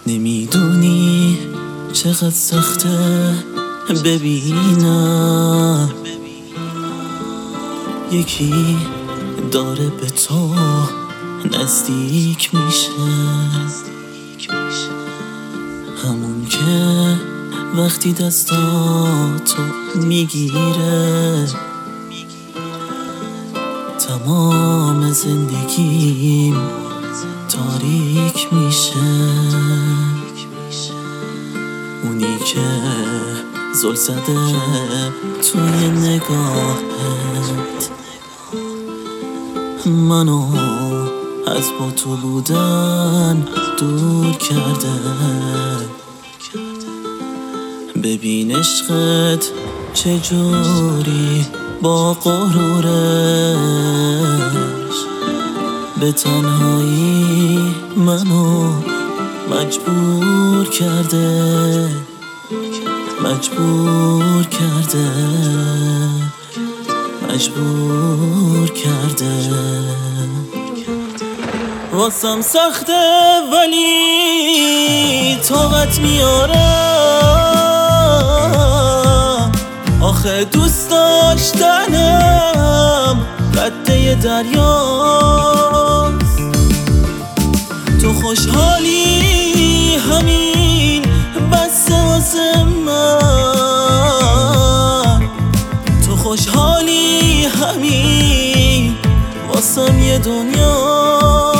نمیدونی چقدر سخته ببینم یکی داره به تو نزدیک میشه، همون که وقتی دستاتو میگیره تمام زندگیم تاریک میشه. اونی که زل زده توی نگاهت منو از با تو بودن دور کرده. ببین عشقت چجوری با غرورش به تنهایی منو مجبور کرده، مجبور کرده، مجبور کرده. واسم سخته ولی طاقت میارم، آخه دوست داشتنم قده دریاست. تو خوشحالی همین بسه واسه من، تو خوشحالی همین واسم یه دنیاست.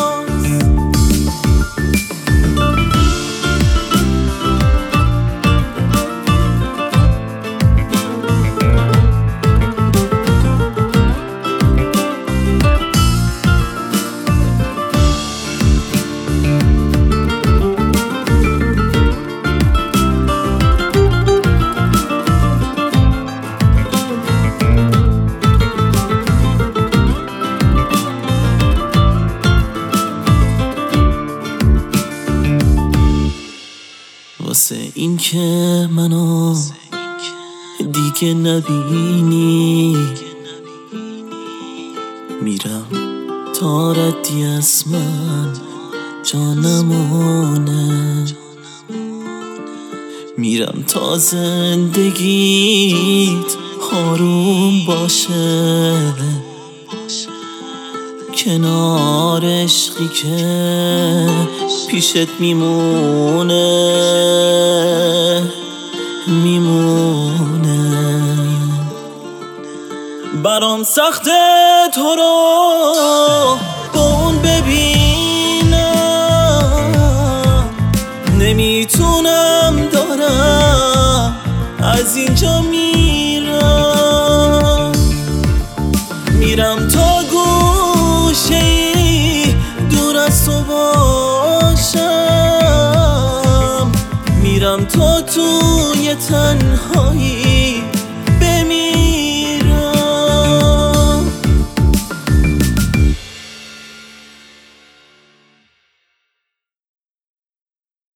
واسه این که منو دیگه نبینی میرم تا ردی از من جانمونه، میرم تا زندگیت آروم باشه کنار عشقی که پیشت میمونه، میمونه. برام سخته تو رو با اون ببینم، نمیتونم دارم از اینجا میرم، میرم تا گوشه‌ای دور از تو باشم، میرم تا توی تنهایی